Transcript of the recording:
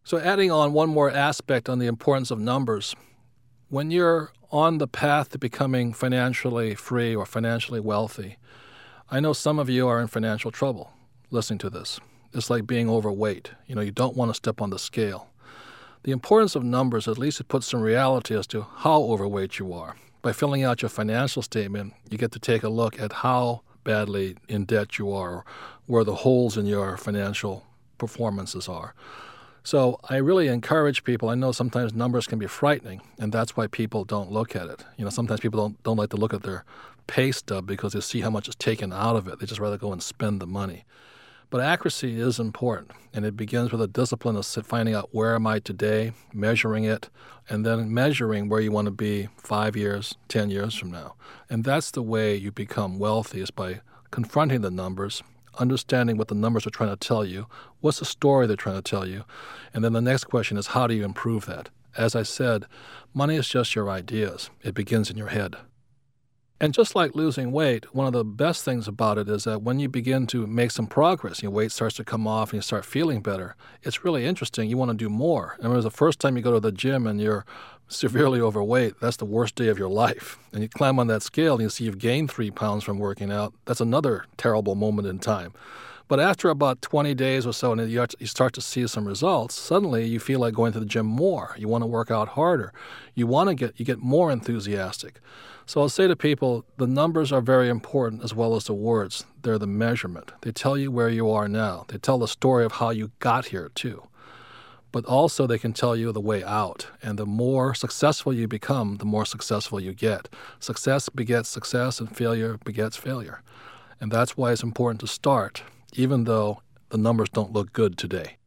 So adding on one more aspect on the importance of numbers, when you're on the path to becoming financially free or financially wealthy, I know some of you are in financial trouble listening to this. It's like being overweight. You don't want to step on the scale. The importance of numbers, at least it puts some reality as to how overweight you are. By filling out your financial statement, you get to take a look at how badly in debt you are, where the holes in your financial performances are. So I really encourage people. I know sometimes numbers can be frightening, and that's why people don't look at it. Sometimes people don't like to look at their pay stub because they see how much is taken out of it. They just rather go and spend the money. But accuracy is important, and it begins with a discipline of finding out where am I today, measuring it, and then measuring where you want to be 5 years, 10 years from now. And that's the way you become wealthy, is by confronting the numbers, understanding what the numbers are trying to tell you, what's the story they're trying to tell you, and then the next question is how do you improve that? As I said, money is just your ideas. It begins in your head. And just like losing weight, one of the best things about it is that when you begin to make some progress, your weight starts to come off and you start feeling better, it's really interesting. You want to do more. I remember the first time you go to the gym and you're severely overweight, that's the worst day of your life. And you climb on that scale and you see you've gained 3 pounds from working out. That's another terrible moment in time. But after about 20 days or so, and you start to see some results, suddenly you feel like going to the gym more. You want to work out harder. You get more enthusiastic. So I'll say to people, the numbers are very important as well as the words. They're the measurement. They tell you where you are now. They tell the story of how you got here too. But also they can tell you the way out. And the more successful you become, the more successful you get. Success begets success and failure begets failure. And that's why it's important to start, even though the numbers don't look good today.